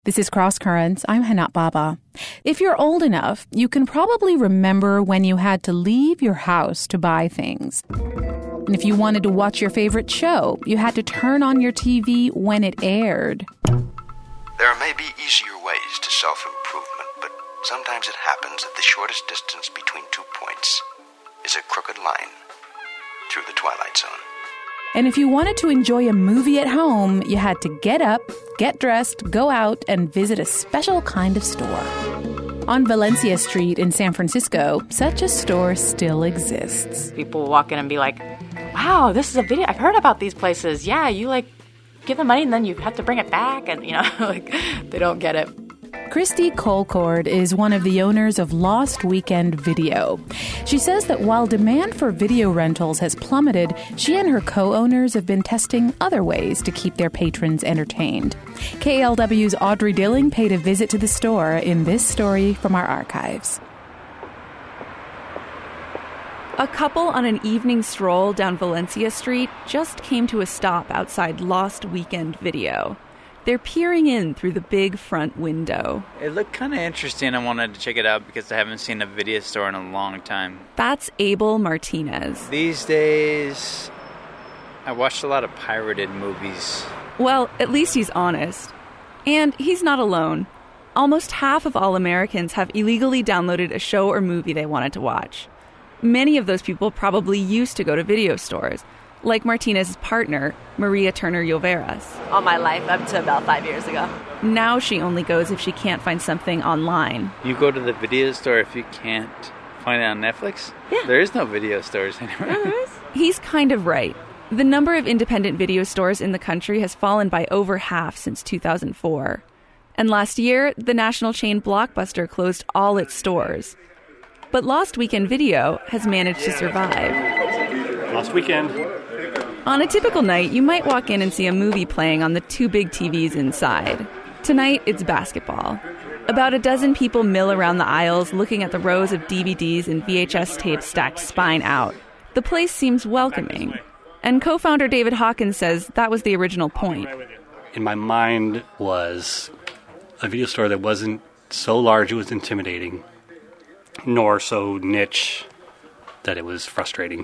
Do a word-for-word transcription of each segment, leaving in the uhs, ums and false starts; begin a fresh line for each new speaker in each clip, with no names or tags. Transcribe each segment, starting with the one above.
This is Cross Currents. I'm Hanat Baba. If you're old enough, you can probably remember when you had to leave your house to buy things. And if you wanted to watch your favorite show, you had to turn on your T V when it aired.
There may be easier ways to self-improvement, but sometimes it happens that the shortest distance between two points is a crooked line through the Twilight Zone.
And if you wanted to enjoy a movie at home, you had to get up, get dressed, go out, and visit a special kind of store. On Valencia Street in San Francisco, such a store still exists.
People will walk in and be like, wow, this is a video. I've heard about these places. Yeah, you like give them money and then you have to bring it back. And, you know, like they don't get it.
Christy Colcord is one of the owners of Lost Weekend Video. She says that while demand for video rentals has plummeted, she and her co-owners have been testing other ways to keep their patrons entertained. K L W's Audrey Dilling paid a visit to the store in this story from our archives.
A couple on an evening stroll down Valencia Street just came to a stop outside Lost Weekend Video. They're peering in through the big front window.
It looked kind of interesting. I wanted to check it out because I haven't seen a video store in a long time.
That's Abel Martinez.
These days, I watched a lot of pirated movies.
Well, at least he's honest. And he's not alone. Almost half of all Americans have illegally downloaded a show or movie they wanted to watch. Many of those people probably used to go to video stores, like Martinez's partner, Maria Turner Lloveras.
All my life, up to about five years ago.
Now she only goes if she can't find something online.
You go to the video store if you can't find it on Netflix?
Yeah.
There is no video stores anymore.
Yeah, there is.
He's kind of right. The number of independent video stores in the country has fallen by over half since two thousand four. And last year, the national chain Blockbuster closed all its stores. But Lost Weekend Video has managed to survive.
Lost Weekend.
On a typical night, you might walk in and see a movie playing on the two big T Vs inside. Tonight, it's basketball. About a dozen people mill around the aisles looking at the rows of D V Ds and V H S tapes stacked spine out. The place seems welcoming. And co-founder David Hawkins says that was the original point.
In my mind was a video store that wasn't so large it was intimidating, nor so niche that it was frustrating.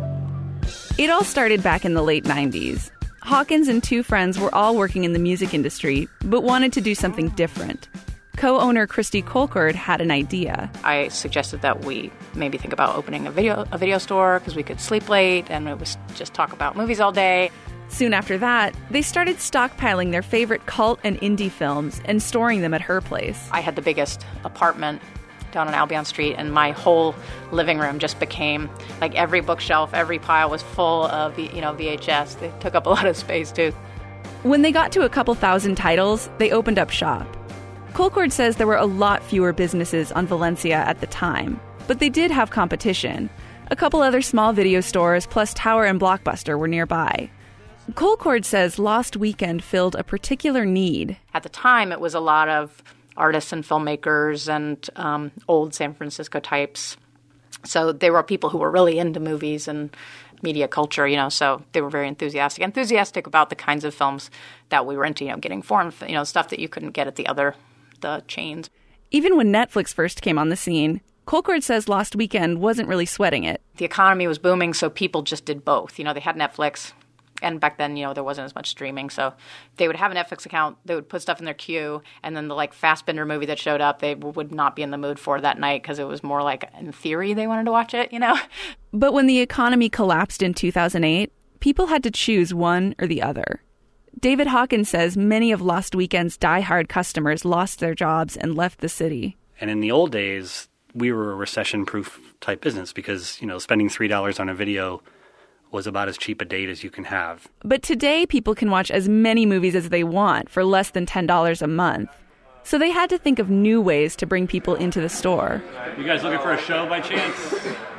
It all started back in the late nineties. Hawkins and two friends were all working in the music industry, but wanted to do something different. Co-owner Christy Colcord had an idea.
I suggested that we maybe think about opening a video a video store because we could sleep late and it was just talk about movies all day.
Soon after that, they started stockpiling their favorite cult and indie films and storing them at her place.
I had the biggest apartment down on Albion Street, and my whole living room just became, like every bookshelf, every pile was full of, you know, V H S. They took up a lot of space, too.
When they got to a couple thousand titles, they opened up shop. Colcord says there were a lot fewer businesses on Valencia at the time, but they did have competition. A couple other small video stores, plus Tower and Blockbuster, were nearby. Colcord says Lost Weekend filled a particular need.
At the time, it was a lot of artists and filmmakers and um, old San Francisco types. So there were people who were really into movies and media culture, you know, so they were very enthusiastic. Enthusiastic about the kinds of films that we were into, you know, getting foreign, you know, stuff that you couldn't get at the other, the chains.
Even when Netflix first came on the scene, Colcord says Lost Weekend wasn't really sweating it.
The economy was booming, so people just did both. You know, they had Netflix. And back then, you know, there wasn't as much streaming. So they would have a Netflix account. They would put stuff in their queue. And then the, like, Fassbender movie that showed up, they would not be in the mood for that night because it was more like, in theory, they wanted to watch it, you know?
But when the economy collapsed in two thousand eight, people had to choose one or the other. David Hawkins says many of Lost Weekend's diehard customers lost their jobs and left the city.
And in the old days, we were a recession-proof type business because, you know, spending three dollars on a video was about as cheap a date as you can have.
But today, people can watch as many movies as they want for less than ten dollars a month. So they had to think of new ways to bring people into the store.
You guys looking for a show by chance?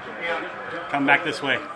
Come back this way.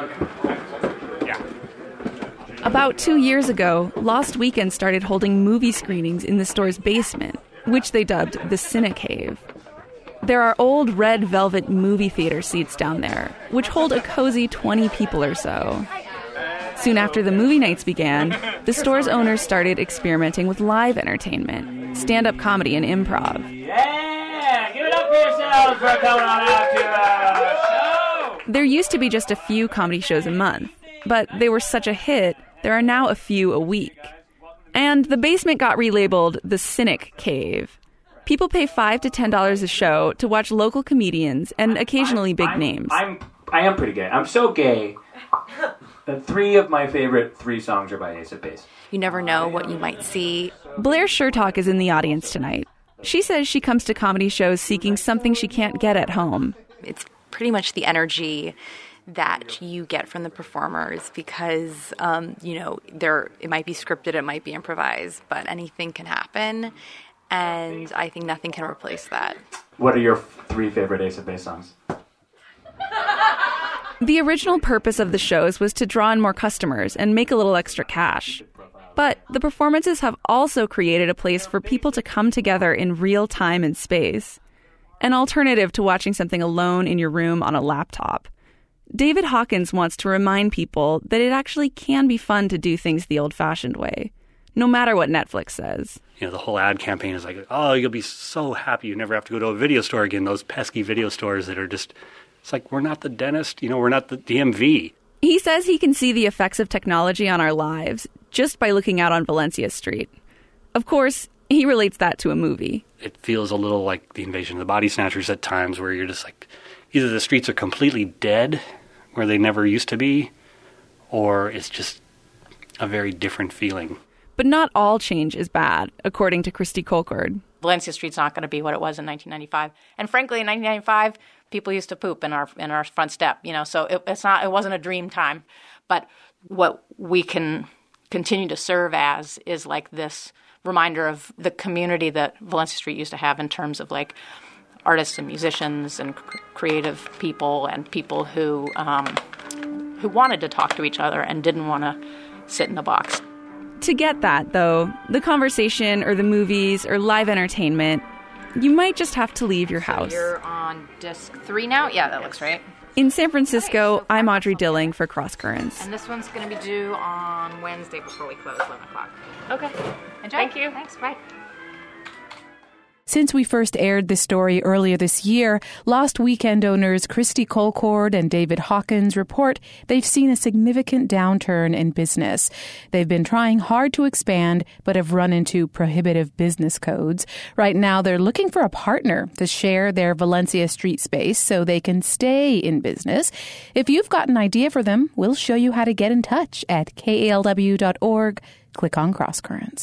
Yeah.
About two years ago, Lost Weekend started holding movie screenings in the store's basement, which they dubbed the Cinecave. There are old red velvet movie theater seats down there, which hold a cozy twenty people or so. Soon after the movie nights began, the store's owners started experimenting with live entertainment. stand-up comedy and improv.
Yeah! Give it up for yourselves for coming on out to our show!
There used to be just a few comedy shows a month, but they were such a hit, there are now a few a week. And the basement got relabeled the Cynic Cave. People pay five to ten dollars a show to watch local comedians and occasionally big
I'm,
names.
I'm, I am pretty gay. I'm so gay that three of my favorite three songs are by Ace of Base.
You never know what you might see.
Blair Shertalk is in the audience tonight. She says she comes to comedy shows seeking something she can't get at home.
It's pretty much the energy that you get from the performers because, um, you know, there it might be scripted, it might be improvised, but anything can happen. And I think nothing can replace that.
What are your three favorite Ace of Base songs?
The original purpose of the shows was to draw in more customers and make a little extra cash. But the performances have also created a place for people to come together in real time and space. An alternative to watching something alone in your room on a laptop. David Hawkins wants to remind people that it actually can be fun to do things the old-fashioned way, no matter what Netflix says.
You know, the whole ad campaign is like, oh, you'll be so happy you never have to go to a video store again. Those pesky video stores that are just, it's like, we're not the dentist, you know, we're not the D M V.
He says he can see the effects of technology on our lives just by looking out on Valencia Street. Of course, he relates that to a movie.
It feels a little like The Invasion of the Body Snatchers at times, where you're just like, either the streets are completely dead, where they never used to be, or it's just a very different feeling.
But not all change is bad, according to Christy Colcord.
Valencia Street's not going to be what it was in nineteen ninety-five. And frankly, in nineteen ninety-five, people used to poop in our in our front step, you know, so it, it's not it wasn't a dream time. But what we can continue to serve as is like this reminder of the community that Valencia Street used to have in terms of like artists and musicians and c- creative people and people who um, who wanted to talk to each other and didn't want to sit in the box.
To get that, though, the conversation or the movies or live entertainment, you might just have to leave your house.
So you're on disc three now? Yeah, that looks right.
In San Francisco, I'm Audrey Dilling for Cross Currents.
And this one's going to be due on Wednesday before we close, eleven o'clock. Okay. Enjoy.
Thank you.
Thanks. Bye.
Since we first aired this story earlier this year, Lost Weekend owners Christy Colcord and David Hawkins report they've seen a significant downturn in business. They've been trying hard to expand, but have run into prohibitive business codes. Right now, they're looking for a partner to share their Valencia Street space so they can stay in business. If you've got an idea for them, we'll show you how to get in touch at K A L W dot org. Click on Cross Currents.